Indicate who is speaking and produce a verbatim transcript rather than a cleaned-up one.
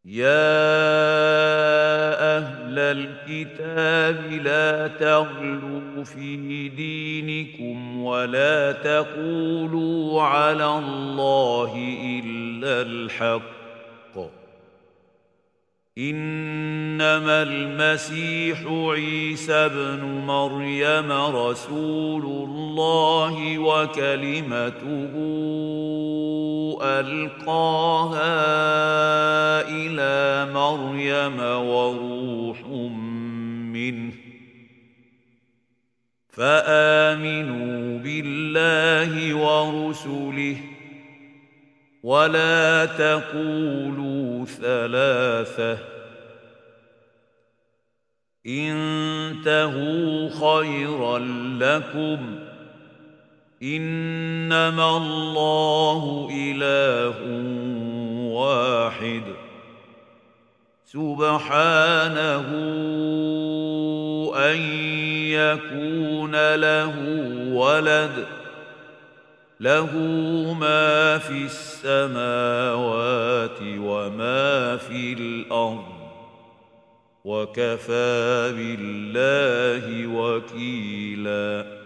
Speaker 1: يا أهل الكتاب لا تغلوا في دينكم ولا تقولوا على الله إلا الحق، إنما المسيح عيسى ابن مريم رسول الله وكلمته ألقاها إلى مريم وروح منه، فآمنوا بالله ورسله ولا تقولوا ثلاثة، انتهوا خيرا لكم، إنما الله إله واحد سبحانه أن يكون له ولد، له ما في السماوات وما في الأرض، وكفى بالله وكيلاً.